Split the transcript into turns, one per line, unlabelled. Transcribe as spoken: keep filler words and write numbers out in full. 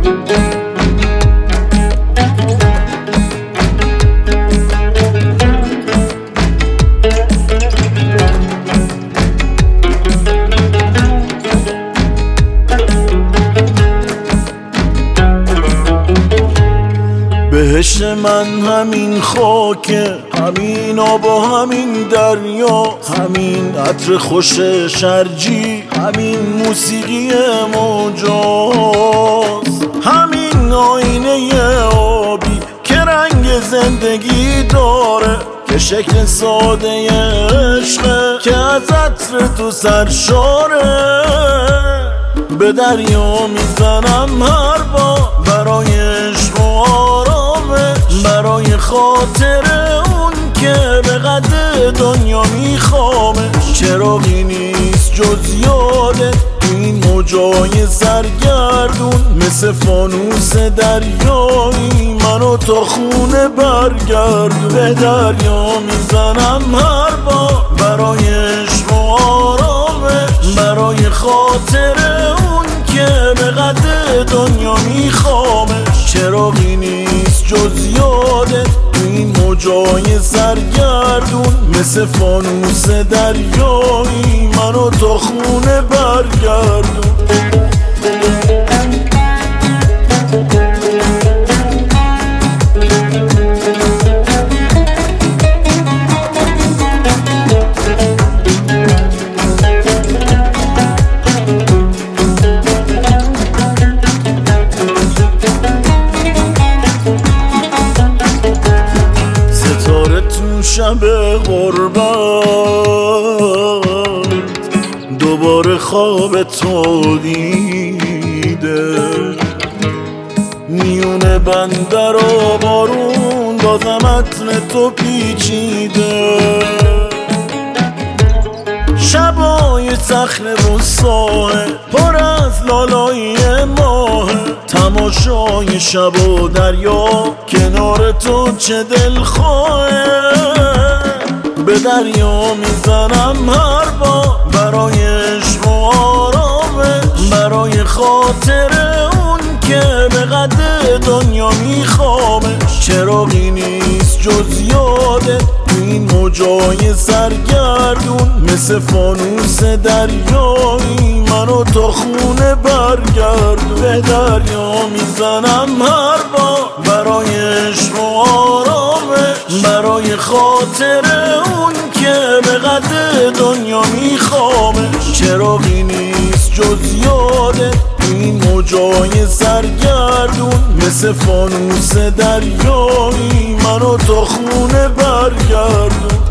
بهشت من همین خاکه، همین آب و همین دریا، همین عطر خوش شرجی، همین موسیقی موجاست، همین آینه آبی که رنگ زندگی داره، که شکل ساده عشقه که از عطر تو سرشاره. به دریا میزنم هر بار برای عشق و آرامش، برای خاطر اون که به قد دنیا میخوامش. چراغی نیست جز یادت این موجای سرگردون، مثل فانوس دریایی منو تا خونه برگردون. به دریا میزنم هر بار برای عشق و آرامش، برای خاطر اون که به قد دنیا میخوامش. چراغی نیست جز یادت این موجای سرگردون، مثل فانوس دریایی منو تا خونه برگردون. شب غربت دوباره خواب تو دیده، میونه بندر و بارون بازم عطر تو پیچیده. شبای صخره و ساحل پر از لالایی ماه، تماشای شب و دریا کنار تو چه دلخواهه. به دریا میزنم هر بار برای عشق و آرامش، برای خاطر اون که به قد دنیا میخوامش. چراغی نیست جز یادت این موجای سرگردون، مثل فانوس دریایی منو تا خونه برگردون. به دریا میزنم هر بار برای عشق و آرامش، برای خاطر اون که به قد دنیا میخوامش. چراغی نیست جز یادت این موجای سرگردون، مثل فانوس دریایی منو تا خونه برگردون.